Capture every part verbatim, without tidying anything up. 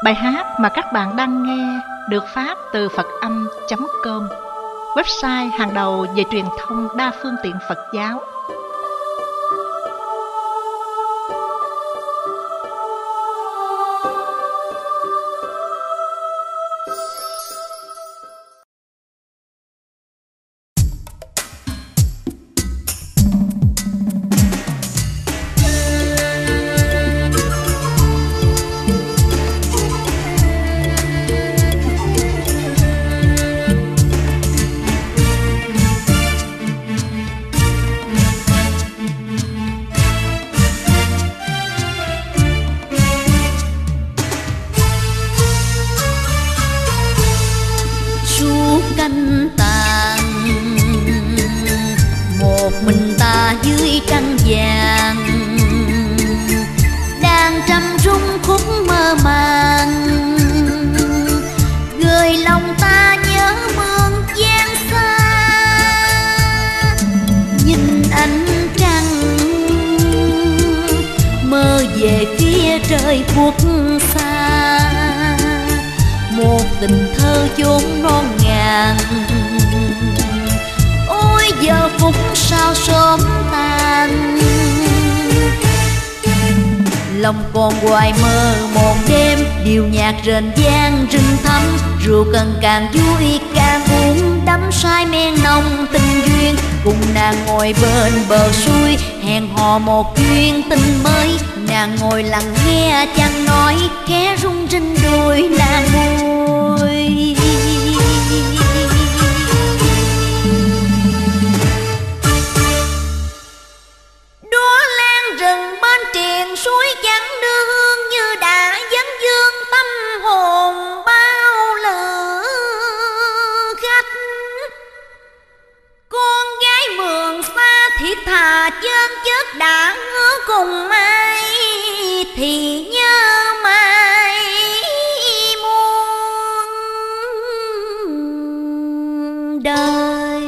Bài hát mà các bạn đang nghe được phát từ phật âm chấm com, website hàng đầu về truyền thông đa phương tiện Phật giáo. Canh tàn một mình ta dưới trăng vàng, đang trầm rung khúc mơ màng, gửi lòng ta nhớ mương gian xa. Nhìn ánh trăng mơ về phía trời khuất xa, một tình thơ chốn non ngàn. Ôi giờ phút sao sớm tàn, lòng còn hoài mơ một đêm, điệu nhạc rền vang rừng thắm. Rượu cần càng vui càng uống, đắm say men nồng tình duyên. Cùng nàng ngồi bên bờ suối, hẹn hò một duyên tình mới. Nàng ngồi lặng nghe chẳng nói, khẽ rung rinh đôi nàng môi. Đóa lan rừng bên triền suối trắng đưa hương, như đã vấn vương tâm hồn bao lỡ khách. Con gái mường xa thiết thà chân chất, đã hứa cùng ai thì nhớ mãi muôn đời.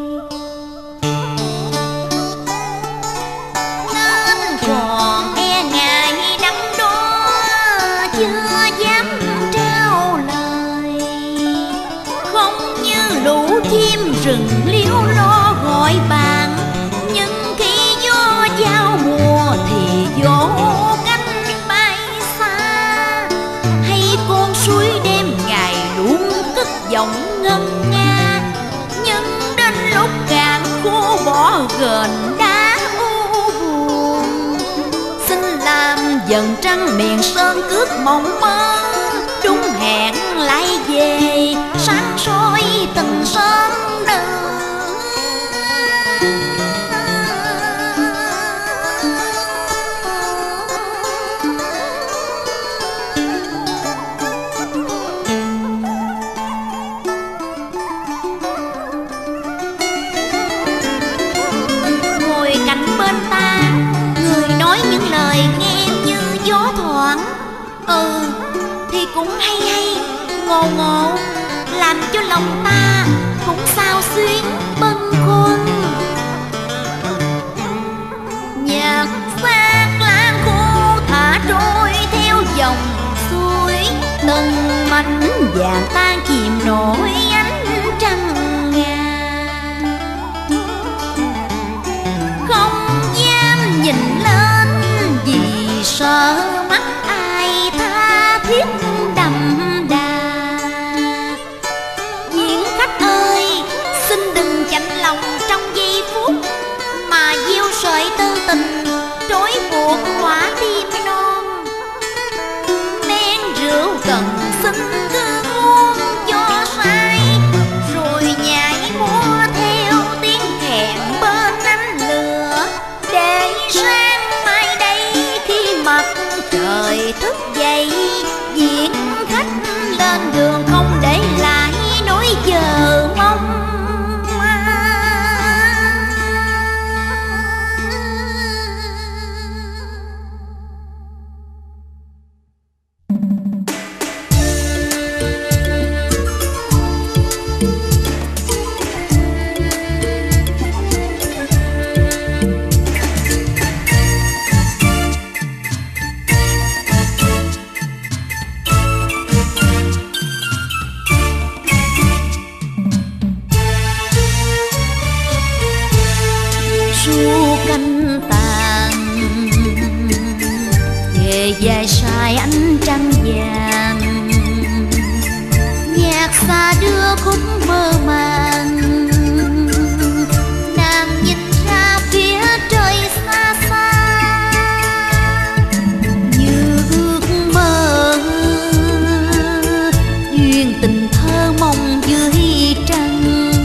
Nên còn e ngại đắm đo, chưa dám trao lời. Không như lũ chim rừng liếu lo gọi bạn, nhưng khi gió giao mùa thì gió cánh bay xa. Hay con suối đêm ngày luôn cất giọng ngân nga, nhưng đến lúc cạn khô bỏ gần đá u buồn. Xin làm dần trăng miền sơn cướp mộng mơ, đúng hẹn lại về sáng soi từng sớm đời. Ừ thì cũng hay hay, ngộ ngộ, làm cho lòng ta cũng sao xuyến bâng khuâng. Nhạc phát lan khô thả trôi theo dòng suối, từng mảnh vàng tan chìm nổi ánh trăng ngà. Không dám nhìn lên vì sợ mắt ai tha thiết đậm đà. Diễn khách ơi, xin đừng chạnh lòng trong giây phút mà gieo sợi tư tình trói buộc quả tim non. Men rượu cần xin cứ uống cho say, rồi dài sai ánh trăng vàng. Nhạc xa đưa khúc mơ màng, nàng nhìn ra phía trời xa xa như ước mơ duyên tình thơ mộng dưới trăng.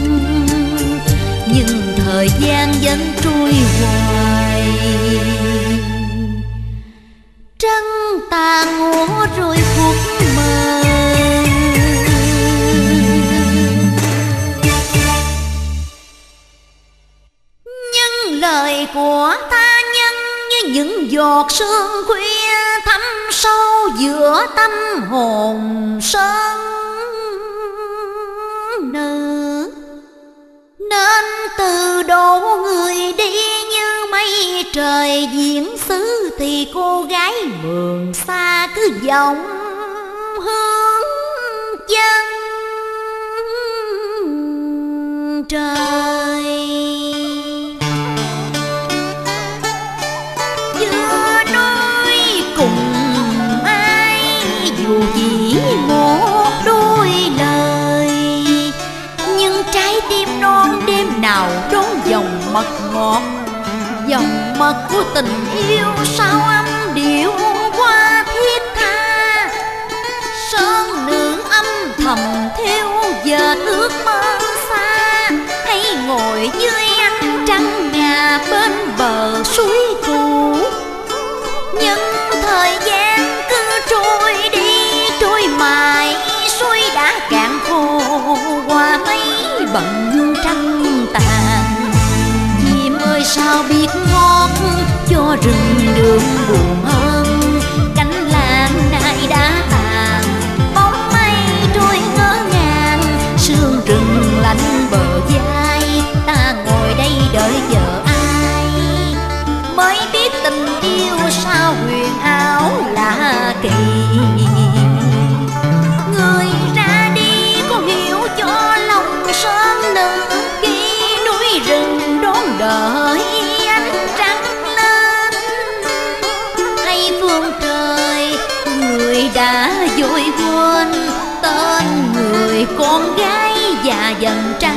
Nhưng thời gian vẫn trôi hoài, trăng tàn ngủ rồi phút mơ. Nhưng lời của tha nhân như những giọt sương khuya thấm sâu giữa tâm hồn sơn nữ. Nên từ độ người đi như mây trời diễn xứ, thì cô gái mường xa cứ vọng hướng chân trời. Giữa núi cùng ai dù chỉ một đôi lời, nhưng trái tim non đêm nào đón dòng mật ngọt. Dòng mật của tình yêu sao âm điệu qua thiết tha. Sơn nữ âm thầm theo giờ ước mơ xa, hay ngồi dưới ánh trăng ngà bên bờ suối cũ. Nhưng thời gian cứ trôi đi trôi mãi, suối đã cạn khô qua mấy bận trăng tàn. Chim ơi sao biết ngót cho rừng đường buồn hơn, cánh lan nay đã tàn bóng mây trôi ngỡ ngàng. Sương rừng lạnh bờ vai, ta ngồi đây đợi chờ ai mới biết tình yêu sao huyền ảo lạ kỳ. Người ra đi có hiểu cho lòng sơn nữ khi núi rừng đón đợi ánh trăng lên. Hay phương trời người đã vội quên tên người con gái già dần trắng.